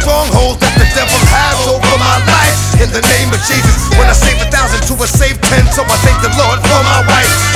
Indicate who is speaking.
Speaker 1: strongholds that the devil has over my life. In the name of Jesus, when I save 1,000 to a save 10, so I thank the Lord for my wife.